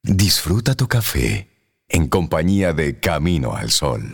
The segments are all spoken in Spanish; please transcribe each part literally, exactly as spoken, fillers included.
Disfruta tu café en compañía de Camino al Sol.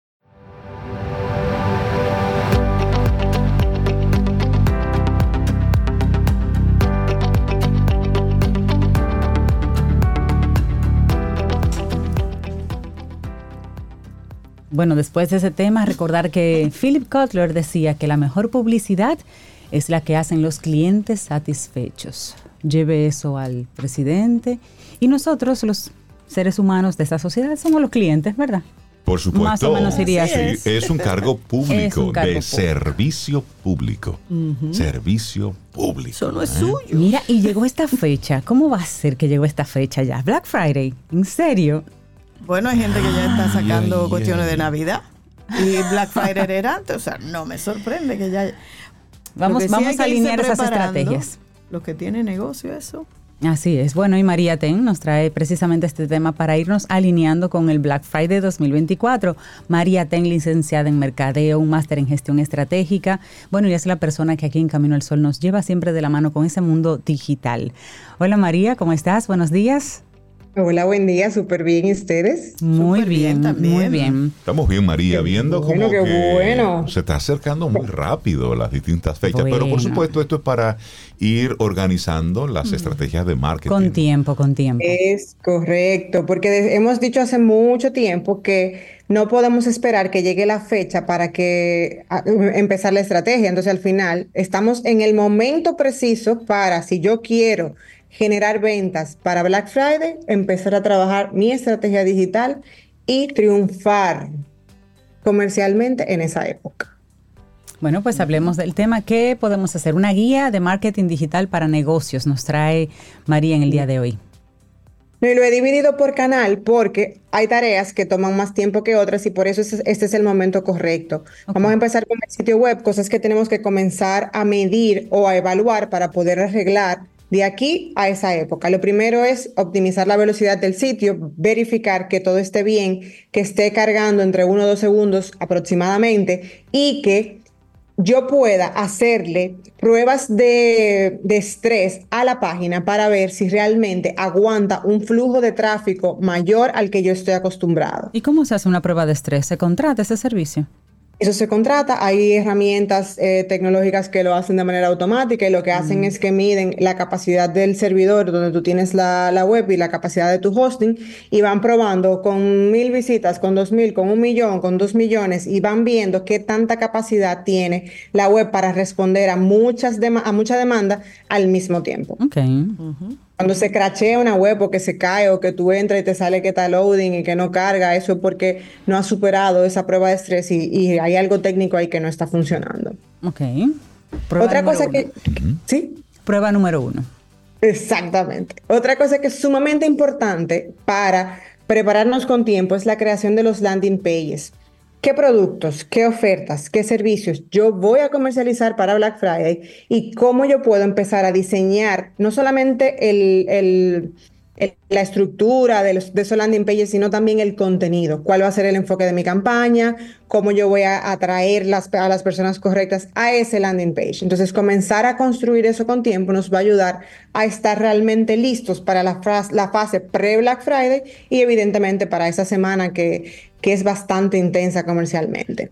Bueno, después de ese tema, recordar que Philip Kotler decía que la mejor publicidad es la que hacen los clientes satisfechos. Lleve eso al presidente y nosotros, los seres humanos de esta sociedad, somos los clientes, ¿verdad? Por supuesto. Más o menos sería así. Sí, es un cargo público, Es un cargo de público. servicio público. Uh-huh. Servicio público. Eso no es ¿eh? suyo. Mira, y llegó esta fecha. ¿Cómo va a ser que llegó esta fecha ya? Black Friday, ¿en serio? Bueno, hay gente que ya está sacando ay, cuestiones ay. de Navidad. Y Black Friday era antes. O sea, no me sorprende que ya... Vamos, Lo que sí vamos hay que a irse alinear esas preparando, estrategias. Los que tienen negocio, eso. Así es. Bueno, y María Ten nos trae precisamente este tema para irnos alineando con el Black Friday dos mil veinticuatro. María Ten, licenciada en Mercadeo, un máster en Gestión Estratégica. Bueno, y es la persona que aquí en Camino al Sol nos lleva siempre de la mano con ese mundo digital. Hola María, ¿cómo estás? Buenos días. Hola, buen día, súper bien, ¿y ustedes? Muy Súper bien bien, también. muy bien. Estamos bien, María, Qué viendo bueno, como qué que bueno. se está acercando muy rápido las distintas fechas. Pero por Bueno. supuesto, esto es para ir organizando las estrategias de marketing. Con tiempo, con tiempo. Es correcto, porque de- hemos dicho hace mucho tiempo que no podemos esperar que llegue la fecha para que a- empezar la estrategia. Entonces, al final, estamos en el momento preciso para, si yo quiero generar ventas para Black Friday, empezar a trabajar mi estrategia digital y triunfar comercialmente en esa época. Bueno, pues hablemos del tema. ¿Qué podemos hacer? Una guía de marketing digital para negocios nos trae María en el día de hoy. No, y lo he dividido por canal porque hay tareas que toman más tiempo que otras y por eso es- este es el momento correcto. Ok. Vamos a empezar con el sitio web, cosas que tenemos que comenzar a medir o a evaluar para poder arreglar de aquí a esa época. Lo primero es optimizar la velocidad del sitio, verificar que todo esté bien, que esté cargando entre uno o dos segundos aproximadamente y que yo pueda hacerle pruebas de, de estrés a la página para ver si realmente aguanta un flujo de tráfico mayor al que yo estoy acostumbrado. ¿Y cómo se hace una prueba de estrés? ¿Se contrata ese servicio? Eso se contrata, hay herramientas eh, tecnológicas que lo hacen de manera automática y lo que hacen es que miden la capacidad del servidor donde tú tienes la, la web y la capacidad de tu hosting y van probando con mil visitas, con dos mil, con un millón, con dos millones y van viendo qué tanta capacidad tiene la web para responder a muchas dema- a mucha demanda al mismo tiempo. Ok. Cuando se crachea una web o que se cae o que tú entras y te sale que está loading y que no carga, eso es porque no has superado esa prueba de estrés y, y hay algo técnico ahí que no está funcionando. Ok. Prueba Otra número cosa uno. que... ¿Sí? Prueba número uno. Exactamente. Otra cosa que es sumamente importante para prepararnos con tiempo es la creación de los landing pages. ¿Qué productos, qué ofertas, qué servicios yo voy a comercializar para Black Friday y cómo yo puedo empezar a diseñar no solamente el, el- el- la estructura de, los, de esos landing pages, sino también el contenido? ¿Cuál va a ser el enfoque de mi campaña? ¿Cómo yo voy a atraer las, a las personas correctas a ese landing page? Entonces, comenzar a construir eso con tiempo nos va a ayudar a estar realmente listos para la, fas- la fase pre-Black Friday y evidentemente para esa semana que, que es bastante intensa comercialmente.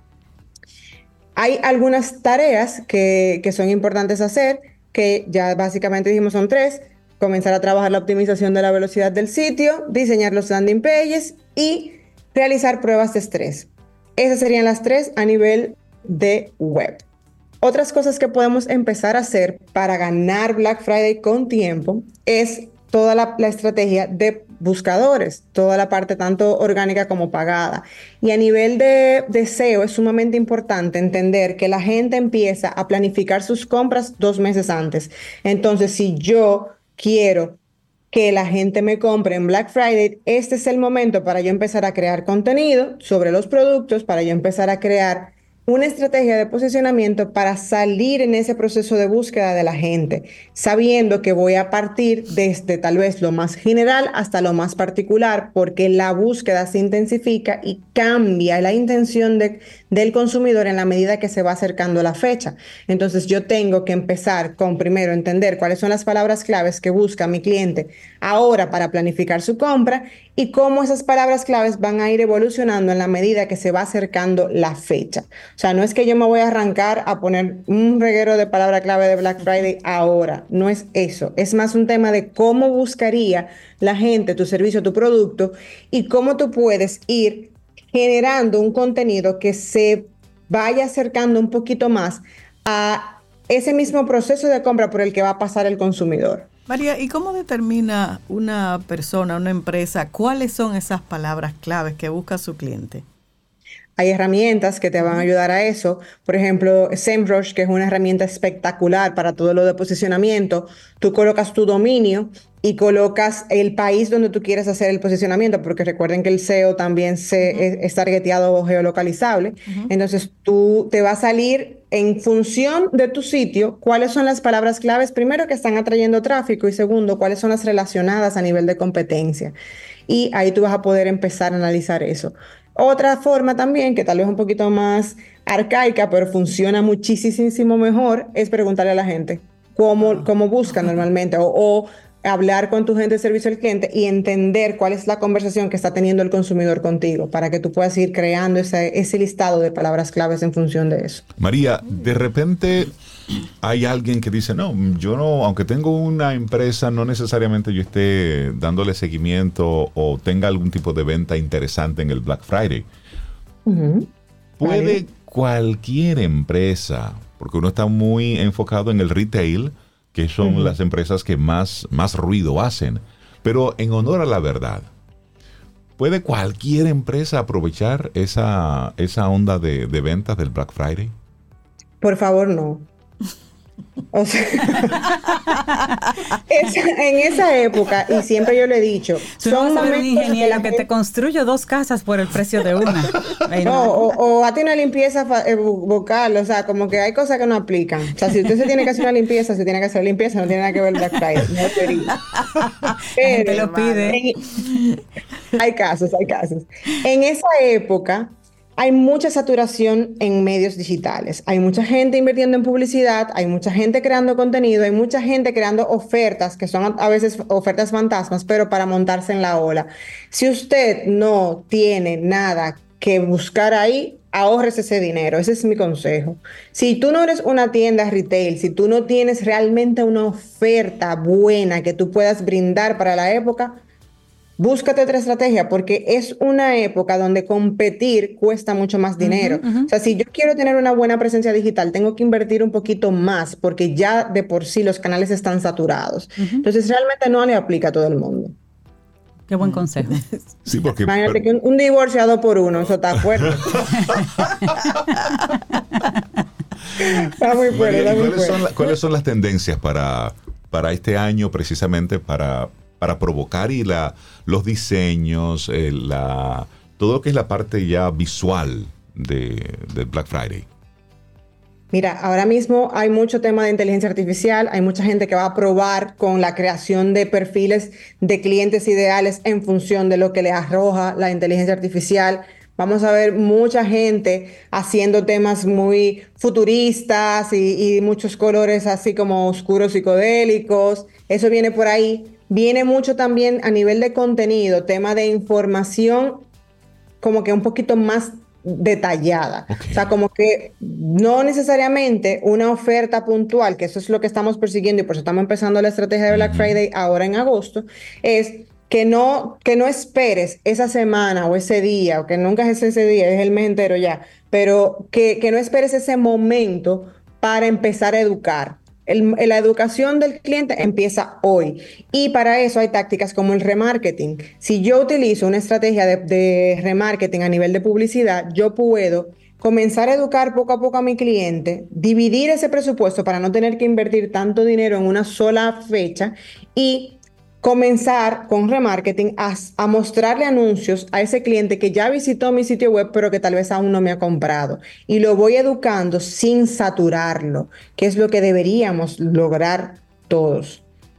Hay algunas tareas que, que son importantes hacer, que ya básicamente dijimos son tres: comenzar a trabajar la optimización de la velocidad del sitio, diseñar los landing pages y realizar pruebas de estrés. Esas serían las tres a nivel de web. Otras cosas que podemos empezar a hacer para ganar Black Friday con tiempo es toda la, la estrategia de buscadores, toda la parte tanto orgánica como pagada. Y a nivel de, de S E O es sumamente importante entender que la gente empieza a planificar sus compras dos meses antes. Entonces, si yo quiero que la gente me compre en Black Friday, este es el momento para yo empezar a crear contenido sobre los productos, para yo empezar a crear una estrategia de posicionamiento para salir en ese proceso de búsqueda de la gente, sabiendo que voy a partir desde tal vez lo más general hasta lo más particular, porque la búsqueda se intensifica y cambia la intención de, del consumidor en la medida que se va acercando la fecha. Entonces yo tengo que empezar con primero entender cuáles son las palabras claves que busca mi cliente ahora para planificar su compra y cómo esas palabras claves van a ir evolucionando en la medida que se va acercando la fecha. O sea, no es que yo me voy a arrancar a poner un reguero de palabra clave de Black Friday ahora, no es eso. Es más un tema de cómo buscaría la gente tu servicio, tu producto y cómo tú puedes ir generando un contenido que se vaya acercando un poquito más a ese mismo proceso de compra por el que va a pasar el consumidor. María, ¿y cómo determina una persona, una empresa, cuáles son esas palabras claves que busca su cliente? Hay herramientas que te van a ayudar a eso. Por ejemplo, SEMrush, que es una herramienta espectacular para todo lo de posicionamiento. Tú colocas tu dominio y colocas el país donde tú quieres hacer el posicionamiento, porque recuerden que el S E O también se, uh-huh. es, es targeteado o geolocalizable. Uh-huh. Entonces, tú te va a salir en función de tu sitio cuáles son las palabras claves, primero, que están atrayendo tráfico y segundo, cuáles son las relacionadas a nivel de competencia. Y ahí tú vas a poder empezar a analizar eso. Otra forma también, que tal vez un poquito más arcaica, pero funciona muchísimo mejor, es preguntarle a la gente cómo, cómo busca normalmente o, o hablar con tu gente de servicio al cliente y entender cuál es la conversación que está teniendo el consumidor contigo para que tú puedas ir creando ese, ese listado de palabras claves en función de eso. María, de repente hay alguien que dice, no, yo no, aunque tengo una empresa, no necesariamente yo esté dándole seguimiento o tenga algún tipo de venta interesante en el Black Friday. Uh-huh. ¿Puede vale. cualquier empresa, porque uno está muy enfocado en el retail, que son uh-huh. las empresas que más, más ruido hacen, pero en honor a la verdad, ¿puede cualquier empresa aprovechar esa, esa onda de, de ventas del Black Friday? Por favor, no. O sea, esa, en esa época, y siempre yo le he dicho, tú son no momentos un ingeniero que, la que gente... te construye dos casas por el precio de una. No, o, o hazte una limpieza vocal, o sea, como que hay cosas que no aplican. O sea, si usted se tiene que hacer una limpieza, se tiene que hacer limpieza, no tiene nada que ver Black Friday. No pero, te lo pide. En, hay casos, hay casos. En esa época hay mucha saturación en medios digitales. Hay mucha gente invirtiendo en publicidad, hay mucha gente creando contenido, hay mucha gente creando ofertas, que son a veces ofertas fantasmas, pero para montarse en la ola. Si usted no tiene nada que buscar ahí, ahorres ese dinero. Ese es mi consejo. Si tú no eres una tienda retail, si tú no tienes realmente una oferta buena que tú puedas brindar para la época, búscate otra estrategia, porque es una época donde competir cuesta mucho más dinero. Uh-huh, uh-huh. O sea, si yo quiero tener una buena presencia digital, tengo que invertir un poquito más, porque ya de por sí los canales están saturados. Uh-huh. Entonces, realmente no le aplica a todo el mundo. Qué buen consejo. Sí, porque... Imagínate que un, un divorciado por uno, eso está fuerte. Está muy fuerte. Está muy ¿cuáles, fuerte. Son la, ¿Cuáles son las tendencias para, para este año, precisamente para... para provocar y la, los diseños, eh, la, todo lo que es la parte ya visual de, de Black Friday? Mira, ahora mismo hay mucho tema de inteligencia artificial, hay mucha gente que va a probar con la creación de perfiles de clientes ideales en función de lo que le arroja la inteligencia artificial. Vamos a ver mucha gente haciendo temas muy futuristas y, y muchos colores así como oscuros psicodélicos. Eso viene por ahí. Viene mucho también a nivel de contenido, tema de información como que un poquito más detallada. Okay. O sea, como que no necesariamente una oferta puntual, que eso es lo que estamos persiguiendo y por eso estamos empezando la estrategia de Black uh-huh. Friday ahora en agosto, es que no, que no esperes esa semana o ese día, o que nunca es ese día, es el mes entero ya, pero que, que no esperes ese momento para empezar a educar. El, la educación del cliente empieza hoy y para eso hay tácticas como el remarketing. Si yo utilizo una estrategia de, de remarketing a nivel de publicidad, yo puedo comenzar a educar poco a poco a mi cliente, dividir ese presupuesto para no tener que invertir tanto dinero en una sola fecha y comenzar con remarketing a, a mostrarle anuncios a ese cliente que ya visitó mi sitio web, pero que tal vez aún no me ha comprado. Y lo voy educando sin saturarlo, que es lo que deberíamos lograr todos.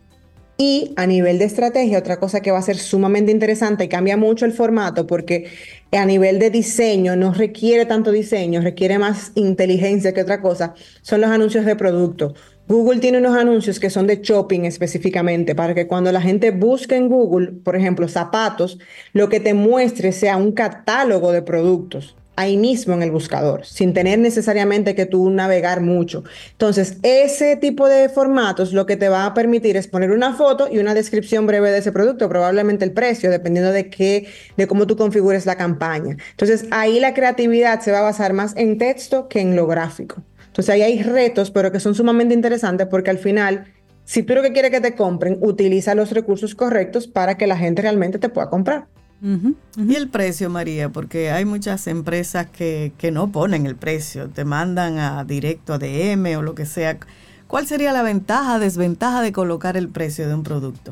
Y a nivel de estrategia, otra cosa que va a ser sumamente interesante y cambia mucho el formato porque a nivel de diseño no requiere tanto diseño, requiere más inteligencia que otra cosa, son los anuncios de producto. Google tiene unos anuncios que son de shopping específicamente para que cuando la gente busque en Google, por ejemplo, zapatos, lo que te muestre sea un catálogo de productos ahí mismo en el buscador, sin tener necesariamente que tú navegar mucho. Entonces, ese tipo de formatos lo que te va a permitir es poner una foto y una descripción breve de ese producto, probablemente el precio, dependiendo de qué, de cómo tú configures la campaña. Entonces, ahí la creatividad se va a basar más en texto que en lo gráfico. Entonces, ahí hay retos, pero que son sumamente interesantes porque al final, si tú lo que quieres que te compren, utiliza los recursos correctos para que la gente realmente te pueda comprar. Uh-huh, uh-huh. Y el precio, María, porque hay muchas empresas que, que no ponen el precio, te mandan a directo a D M o lo que sea. ¿Cuál sería la ventaja, desventaja de colocar el precio de un producto?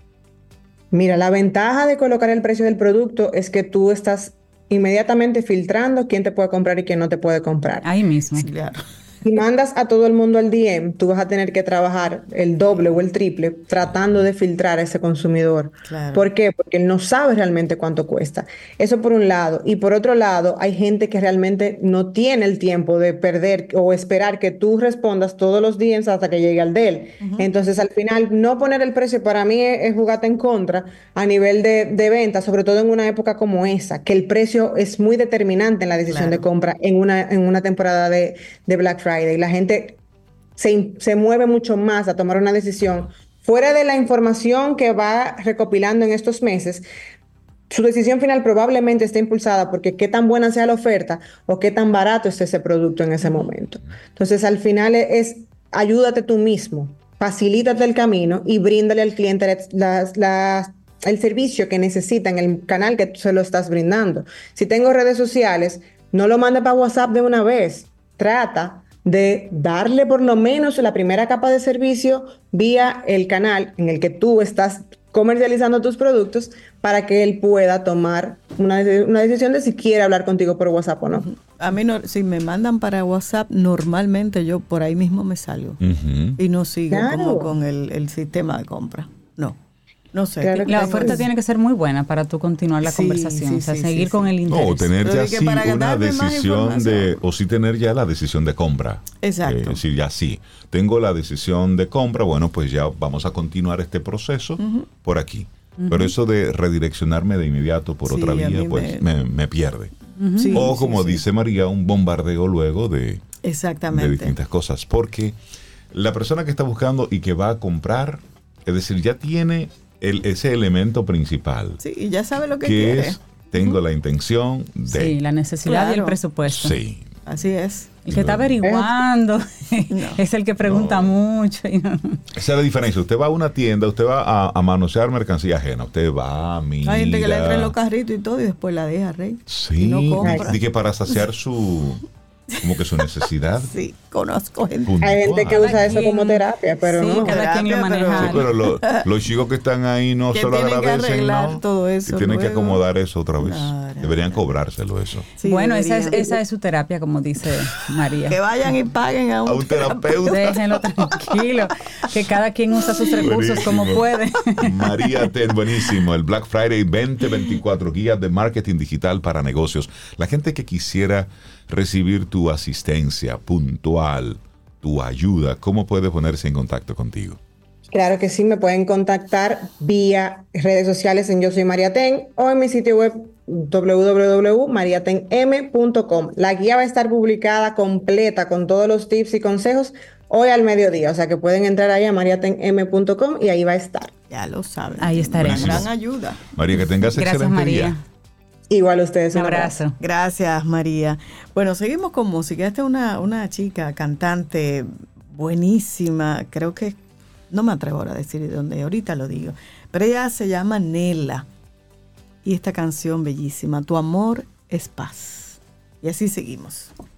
Mira, la ventaja de colocar el precio del producto es que tú estás inmediatamente filtrando quién te puede comprar y quién no te puede comprar. Ahí mismo. Sí, claro. Si mandas a todo el mundo al D M, tú vas a tener que trabajar el doble o el triple tratando de filtrar a ese consumidor. Claro. ¿Por qué? Porque él no sabe realmente cuánto cuesta. Eso por un lado. Y por otro lado, hay gente que realmente no tiene el tiempo de perder o esperar que tú respondas todos los D Ms hasta que llegue al de él. Uh-huh. Entonces, al final, no poner el precio para mí es, es jugarte en contra a nivel de, de venta, sobre todo en una época como esa, que el precio es muy determinante en la decisión claro. de compra en una, en una temporada de, de Black Friday. Y la gente se, se mueve mucho más a tomar una decisión fuera de la información que va recopilando en estos meses. Su decisión final probablemente esté impulsada porque qué tan buena sea la oferta o qué tan barato esté ese producto en ese momento. Entonces, al final es, es ayúdate tú mismo, facilítate el camino y bríndale al cliente las, las, el servicio que necesita en el canal que tú se lo estás brindando. Si tengo redes sociales, no lo mande para WhatsApp de una vez. Trata de darle por lo menos la primera capa de servicio vía el canal en el que tú estás comercializando tus productos para que él pueda tomar una, una decisión de si quiere hablar contigo por WhatsApp o no. A mí, no, si me mandan para WhatsApp, normalmente yo por ahí mismo me salgo uh-huh. y no sigo claro. como con el, el sistema de compra. No. No sé. Claro, la oferta es... tiene que ser muy buena para tú continuar la sí, conversación, sí, o sea, sí, seguir sí, con sí. el interés. No, o tener ya sí una decisión de, o sí tener ya la decisión de compra. Exacto. Es decir, ya sí, tengo la decisión de compra, bueno, pues ya vamos a continuar este proceso uh-huh. por aquí. Uh-huh. Pero eso de redireccionarme de inmediato por sí, otra vía, pues me... Me, me pierde. Uh-huh. Sí, o como sí, dice sí. María, un bombardeo luego de, Exactamente. de distintas cosas. Porque la persona que está buscando y que va a comprar, es decir, ya tiene... El, ese elemento principal. Sí, y ya sabe lo que, que quiere. Es, tengo uh-huh. la intención de... Sí, la necesidad claro. y el presupuesto. Sí. Así es. El que está averiguando no. es el que pregunta no. mucho. Y no. Esa es la diferencia. Usted va a una tienda, usted va a, a manosear mercancía ajena. Usted va, mira... Hay gente que le entra en los carritos y todo y después la deja, Rey. Sí. Y no compra. Dije para saciar su... Como que su necesidad. Sí, conozco gente. Puntual. Hay gente que usa eso como terapia, pero sí, no. cada terapia, quien lo maneja. Sí, pero lo, los chicos que están ahí no que solo agradecen, ¿no? Todo eso que tienen luego. que acomodar eso otra vez. Claro, Deberían claro. cobrárselo eso. Sí, bueno, esa es, esa es su terapia, como dice María. Que vayan y paguen a un, a un terapeuta. Déjenlo tranquilo, que cada quien usa sus recursos buenísimo. Como puede. María Ten, buenísimo. El Black Friday veinte veinticuatro, guía de marketing digital para negocios. La gente que quisiera recibir tu asistencia puntual, tu ayuda, ¿cómo puede ponerse en contacto contigo? Claro que sí, me pueden contactar vía redes sociales en Yo Soy María Ten o en mi sitio web doble u doble u doble u punto maría ten eme punto com. La guía va a estar publicada completa con todos los tips y consejos hoy al mediodía, o sea que pueden entrar ahí a maría ten eme punto com y ahí va a estar. Ya lo saben. Ahí estaremos. Una gran ayuda. María, que tengas Gracias, excelente María. día. Igual a ustedes. Un abrazo. abrazo. Gracias, María. Bueno, seguimos con música. Esta es una, una chica cantante buenísima. Creo que, no me atrevo a decir de dónde, ahorita lo digo. Pero ella se llama Nela. Y esta canción bellísima, Tu amor es paz. Y así seguimos.